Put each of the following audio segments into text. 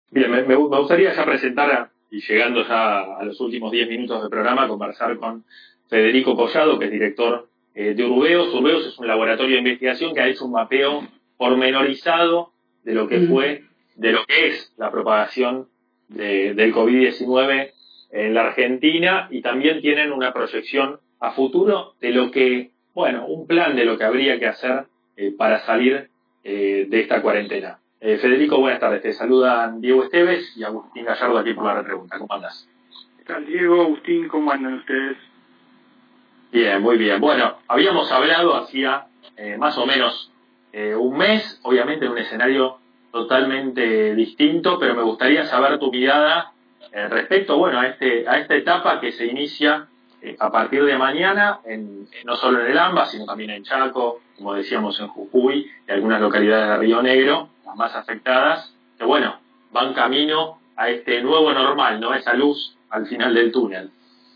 Bien, me gustaría ya presentar, y llegando ya a los últimos 10 minutos del programa, conversar con Federico Collado, que es director de Urbeos. Urbeos es un laboratorio de investigación que ha hecho un mapeo pormenorizado de lo que fue, de lo que es la propagación del COVID-19 en la Argentina, y también tienen una proyección a futuro de lo que, bueno, un plan de lo que habría que hacer para salir de esta cuarentena. Federico, buenas tardes. Te saludan Diego Esteves y Agustín Gallardo aquí por la repregunta. ¿Cómo andas? ¿Qué tal, Diego? Agustín, ¿cómo andan ustedes? Bien, muy bien. Bueno, habíamos hablado hacía más o menos un mes, obviamente en un escenario totalmente distinto, pero me gustaría saber tu mirada respecto, bueno, a esta etapa que se inicia a partir de mañana, no solo en el AMBA, sino también en Chaco, como decíamos, en Jujuy y algunas localidades de Río Negro, las más afectadas, que bueno, van camino a este nuevo normal, ¿no? Esa luz al final del túnel.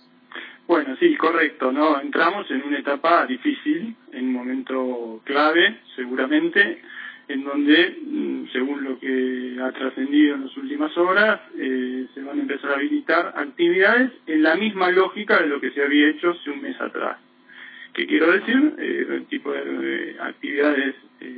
Bueno, sí, correcto, ¿no? Entramos en una etapa difícil, en un momento clave, seguramente, en donde, según lo que ha trascendido en las últimas horas, se van a empezar a habilitar actividades en la misma lógica de lo que se había hecho hace un mes atrás. ¿Qué quiero decir? El tipo de actividades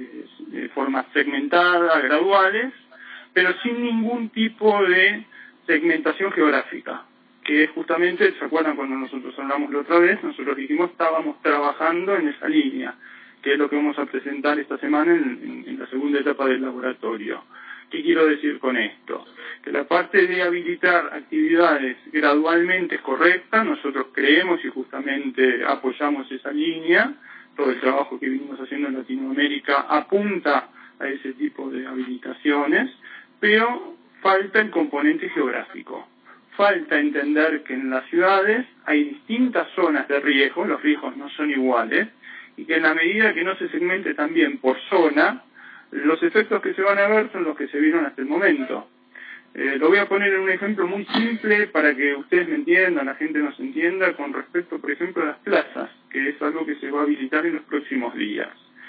de forma segmentada, graduales, pero sin ningún tipo de segmentación geográfica, que es justamente, ¿se acuerdan cuando nosotros hablamos la otra vez? Nosotros dijimos estábamos trabajando en esa línea, que es lo que vamos a presentar esta semana en la segunda etapa del laboratorio. ¿Qué quiero decir con esto? Que la parte de habilitar actividades gradualmente es correcta, nosotros creemos y justamente apoyamos esa línea, todo el trabajo que venimos haciendo en Latinoamérica apunta a ese tipo de habilitaciones, pero falta el componente geográfico. Falta entender que en las ciudades hay distintas zonas de riesgo, los riesgos no son iguales, y que en la medida que no se segmente también por zona, los efectos que se van a ver son los que se vieron hasta el momento. Lo voy a poner en un ejemplo muy simple para que ustedes me entiendan, la gente nos entienda, con respecto, por ejemplo, a las plazas, que es algo que se va a habilitar en los próximos días.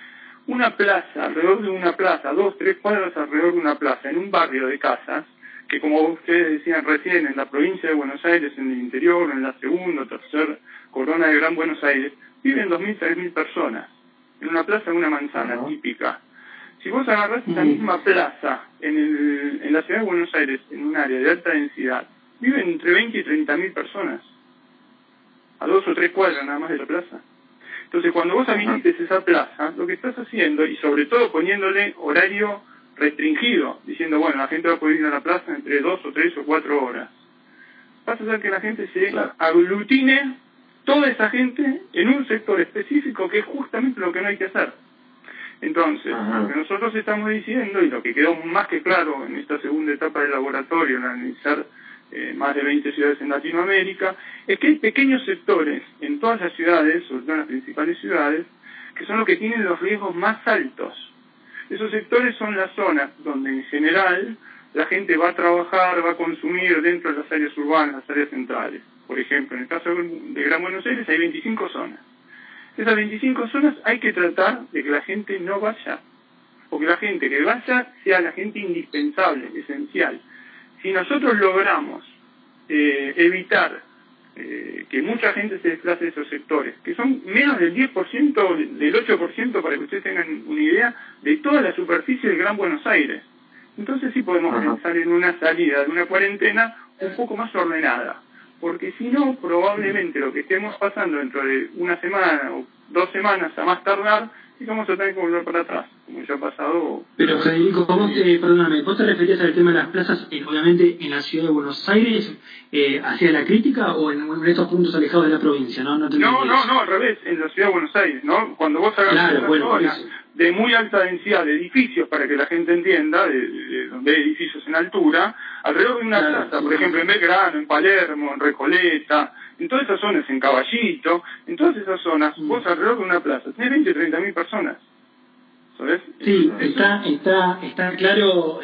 Una plaza, alrededor de una plaza, 2, 3 cuadras alrededor de una plaza, en un barrio de casas, que como ustedes decían recién, en la provincia de Buenos Aires, en el interior, en la segunda o tercera corona de Gran Buenos Aires, viven 2.000, 3.000 personas, en una plaza de una manzana típica. Si vos agarrás esa misma plaza en la ciudad de Buenos Aires, en un área de alta densidad, viven entre 20 y 30.000 personas, a 2 o 3 cuadras nada más de la plaza. Entonces, cuando vos habilites esa plaza, lo que estás haciendo, y sobre todo poniéndole horario restringido, diciendo, bueno, la gente va a poder ir a la plaza entre 2 o 3 o 4 horas, vas a hacer que la gente se aglutine, toda esa gente, en un sector específico, que es justamente lo que no hay que hacer. Entonces, lo que nosotros estamos diciendo, y lo que quedó más que claro en esta segunda etapa del laboratorio, en analizar más de 20 ciudades en Latinoamérica, es que hay pequeños sectores en todas las ciudades, sobre todo en las principales ciudades, que son los que tienen los riesgos más altos. Esos sectores son las zonas donde en general la gente va a trabajar, va a consumir dentro de las áreas urbanas, las áreas centrales. Por ejemplo, en el caso de Gran Buenos Aires hay 25 zonas. Esas 25 zonas hay que tratar de que la gente no vaya, o que la gente que vaya sea la gente indispensable, esencial. Si nosotros logramos evitar que mucha gente se desplace de esos sectores, que son menos del 10%, del 8%, para que ustedes tengan una idea, de toda la superficie de Gran Buenos Aires, entonces sí podemos pensar en una salida de una cuarentena un poco más ordenada. Porque si no, probablemente lo que estemos pasando dentro de una semana o 2 semanas a más tardar, y vamos a tener que volver para atrás, como ya ha pasado. Pero Federico, perdóname, ¿vos te referías al tema de las plazas, obviamente en la ciudad de Buenos Aires, hacia la crítica o en estos puntos alejados de la provincia? No, al revés, en la ciudad de Buenos Aires, ¿no? Cuando vos hagas una zona de muy alta densidad de edificios, para que la gente entienda, de donde hay edificios en altura, alrededor de una plaza, por ejemplo en Belgrano, en Palermo, en Recoleta, en todas esas zonas, en Caballito, en todas esas zonas, vos alrededor de una plaza tenés 20 o 30.000 personas. ¿Sabes? Sí, está claro,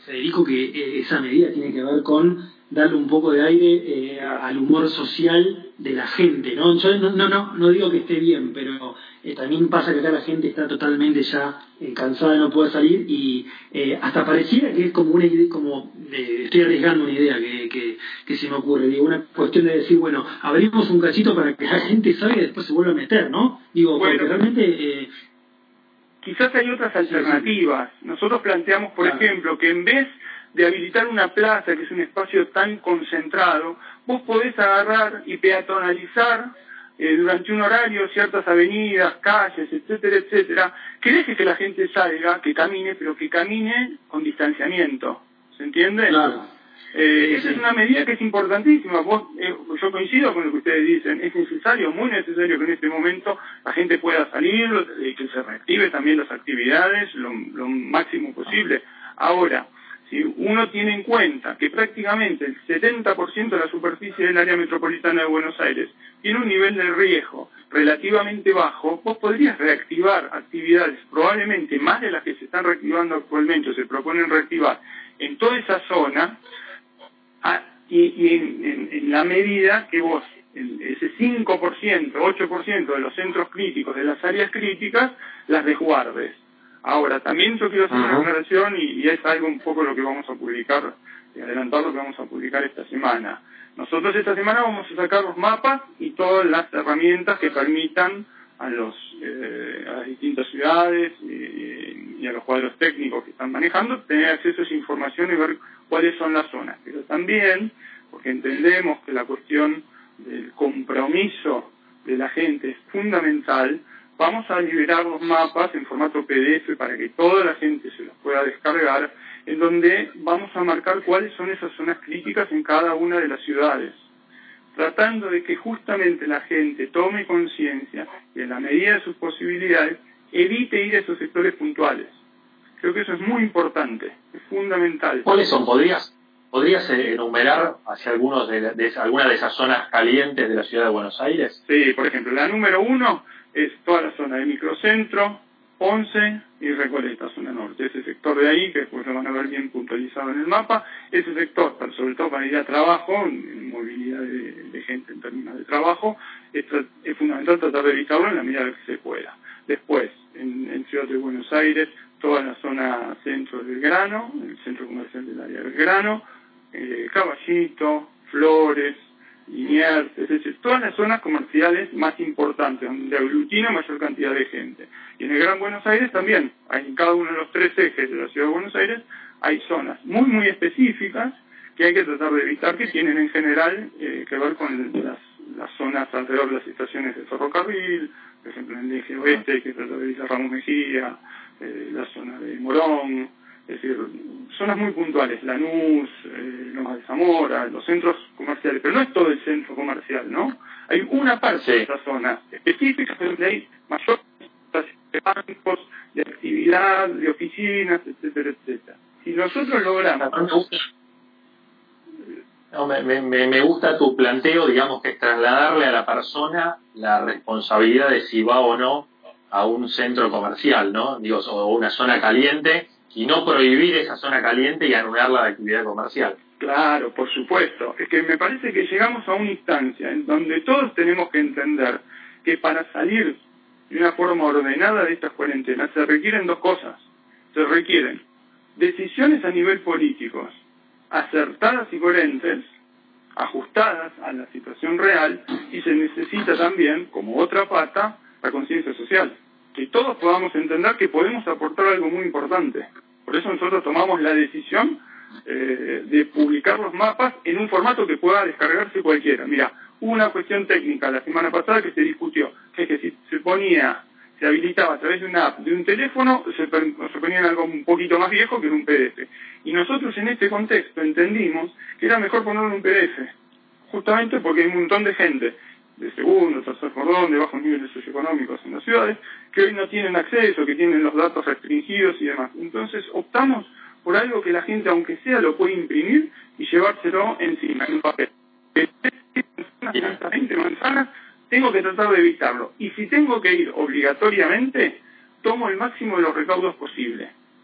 Federico, que esa medida tiene que ver con darle un poco de aire al humor social de la gente, ¿no? Yo no digo que esté bien, pero también pasa que acá la gente está totalmente ya cansada de no poder salir y hasta pareciera que es como una idea, estoy arriesgando una idea que se me ocurre, digo, una cuestión de decir, bueno, abrimos un cachito para que la gente salga y después se vuelva a meter, ¿no? Digo, bueno, porque realmente... quizás hay otras alternativas. Sí. Nosotros planteamos, por ejemplo, que en vez de habilitar una plaza, que es un espacio tan concentrado, vos podés agarrar y peatonalizar durante un horario ciertas avenidas, calles, etcétera, etcétera, que deje que la gente salga, que camine, pero que camine con distanciamiento. ¿Se entiende? Claro. Esa es una medida que es importantísima. Yo coincido con lo que ustedes dicen. Es necesario, muy necesario que en este momento la gente pueda salir, que se reactive también las actividades lo máximo posible. Ahora, si uno tiene en cuenta que prácticamente el 70% de la superficie del área metropolitana de Buenos Aires tiene un nivel de riesgo relativamente bajo, vos podrías reactivar actividades, probablemente más de las que se están reactivando actualmente o se proponen reactivar en toda esa zona, y en la medida que vos, ese 5%, 8% de los centros críticos, de las áreas críticas, las resguardes. Ahora, también yo quiero hacer una aclaración y es algo un poco lo que vamos a publicar, adelantar lo que vamos a publicar esta semana. Nosotros esta semana vamos a sacar los mapas y todas las herramientas que permitan a las distintas ciudades y a los cuadros técnicos que están manejando tener acceso a esa información y ver cuáles son las zonas. Pero también, porque entendemos que la cuestión del compromiso de la gente es fundamental, vamos a liberar los mapas en formato PDF para que toda la gente se los pueda descargar, en donde vamos a marcar cuáles son esas zonas críticas en cada una de las ciudades, tratando de que justamente la gente tome conciencia y en la medida de sus posibilidades evite ir a esos sectores puntuales. Creo que eso es muy importante, es fundamental. ¿Cuáles son? ¿Podrías enumerar hacia alguna de esas zonas calientes de la ciudad de Buenos Aires? Sí, por ejemplo, la número 1 es toda la zona de Microcentro, Ponce y Recoleta, zona norte. Ese sector de ahí, que después lo van a ver bien puntualizado en el mapa, ese sector, sobre todo para ir a trabajo, en movilidad de gente en términos de trabajo, es fundamental tratar de evitarlo en la medida que se pueda. Después, en Ciudad de Buenos Aires, toda la zona centro del Belgrano, el centro comercial del área del Belgrano, Caballito, Flores, Liniers, es decir, todas las zonas comerciales más importantes, donde aglutina mayor cantidad de gente. Y en el Gran Buenos Aires también, en cada uno de los 3 ejes de la Ciudad de Buenos Aires, hay zonas muy, muy específicas que hay que tratar de evitar, que tienen en general que ver con las zonas alrededor de las estaciones de ferrocarril, por ejemplo en el eje oeste hay que tratar de evitar Ramos Mejía, la zona de Morón, es decir, zonas muy puntuales, Lanús, Lomas de Zamora, los centros comerciales, pero no es todo el centro comercial, ¿no? Hay una parte de esa zona específica donde hay mayor de bancos, de actividad, de oficinas, etcétera, etcétera. Si nosotros logramos... Me gusta tu planteo, digamos, que es trasladarle a la persona la responsabilidad de si va o no a un centro comercial, ¿no? Digo, o una zona caliente, y no prohibir esa zona caliente y anularla de actividad comercial. Claro, por supuesto. Es que me parece que llegamos a una instancia en donde todos tenemos que entender que para salir de una forma ordenada de estas cuarentenas se requieren 2 cosas. Se requieren decisiones a nivel político, acertadas y coherentes, ajustadas a la situación real, y se necesita también, como otra pata, la conciencia social. Que todos podamos entender que podemos aportar algo muy importante. Por eso nosotros tomamos la decisión de publicar los mapas en un formato que pueda descargarse cualquiera. Mira, hubo una cuestión técnica la semana pasada que se discutió, que es que si se habilitaba a través de una app, de un teléfono, se ponía en algo un poquito más viejo que en un PDF. Y nosotros en este contexto entendimos que era mejor ponerlo en un PDF, justamente porque hay un montón de gente de segundo, tercer cordón, de bajos niveles socioeconómicos en las ciudades, que hoy no tienen acceso, que tienen los datos restringidos y demás. Entonces optamos por algo que la gente, aunque sea, lo puede imprimir y llevárselo encima, en un papel. Hasta 20 manzanas, tengo que tratar de evitarlo. Y si tengo que ir obligatoriamente, tomo el máximo de los recaudos posible.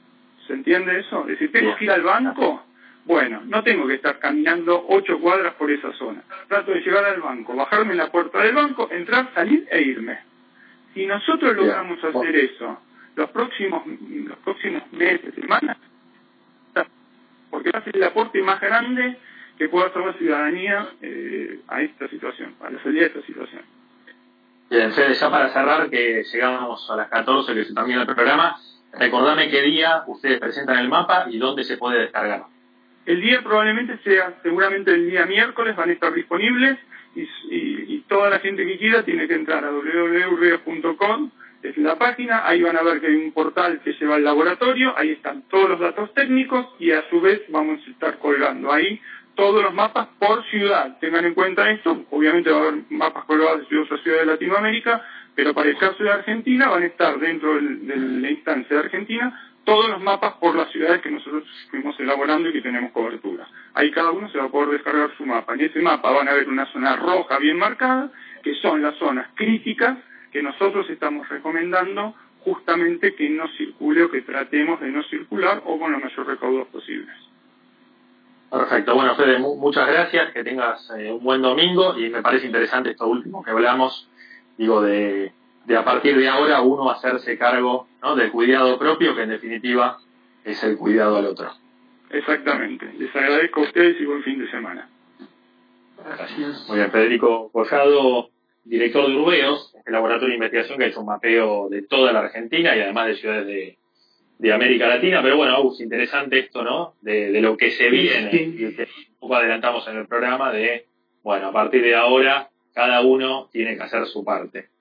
¿Se entiende eso? Es decir, ¿tengo que ir al banco? Bueno, no tengo que estar caminando 8 cuadras por esa zona. Trato de llegar al banco, bajarme en la puerta del banco, entrar, salir e irme. Si nosotros logramos hacer eso los próximos meses, semanas, porque va a ser el aporte más grande que pueda hacer la ciudadanía a esta situación, a la salida de esta situación. Bien, Fede, ya para cerrar, que llegamos a las 14, que se termina el programa, recordame qué día ustedes presentan el mapa y dónde se puede descargar. El día probablemente sea, seguramente el día miércoles van a estar disponibles y toda la gente que quiera tiene que entrar a www.urbeos.com, es la página, ahí van a ver que hay un portal que lleva al laboratorio, ahí están todos los datos técnicos y a su vez vamos a estar colgando ahí todos los mapas por ciudad. Tengan en cuenta esto, obviamente va a haber mapas colgados de otras ciudades de Latinoamérica, pero para el caso de Argentina van a estar dentro de la instancia de Argentina todos los mapas por las ciudades que nosotros fuimos elaborando y que tenemos cobertura. Ahí cada uno se va a poder descargar su mapa. En ese mapa van a ver una zona roja bien marcada, que son las zonas críticas que nosotros estamos recomendando justamente que no circule o que tratemos de no circular o con los mayores recaudos posibles. Perfecto. Bueno, Fede, muchas gracias, que tengas un buen domingo y me parece interesante esto último que hablamos, digo, de a partir de ahora uno hacerse cargo, ¿no?, del cuidado propio, que en definitiva es el cuidado al otro. Exactamente. Les agradezco a ustedes y buen fin de semana. Gracias. Muy bien, Federico Collado, director de Urbeos, el laboratorio de investigación que ha hecho un mapeo de toda la Argentina y además de ciudades de América Latina. Pero bueno, Agus, interesante esto, ¿no?, de lo que se viene, y que un poco adelantamos en el programa, de, bueno, a partir de ahora cada uno tiene que hacer su parte.